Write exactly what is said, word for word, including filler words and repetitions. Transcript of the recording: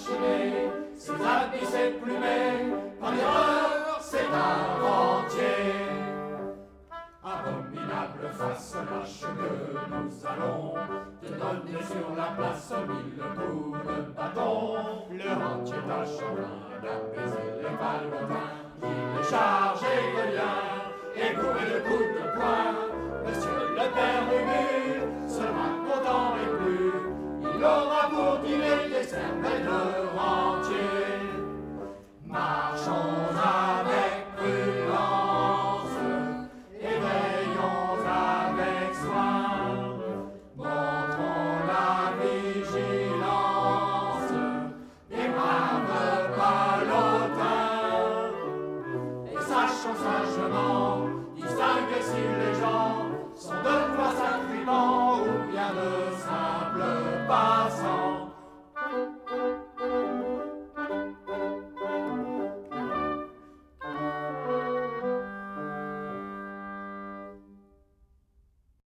enchaîné, ses habits, ses plumets, par l'erreur c'est inventé. Abominable face lâche que nous allons te donner sur la place mille coups de bâton. Le rentier tâche en vain d'apaiser les balgotins. Il est chargé de liens et bourré de coups de poing. Monsieur le père Ubu sera content et plus. Il aura pour dîner des cervelles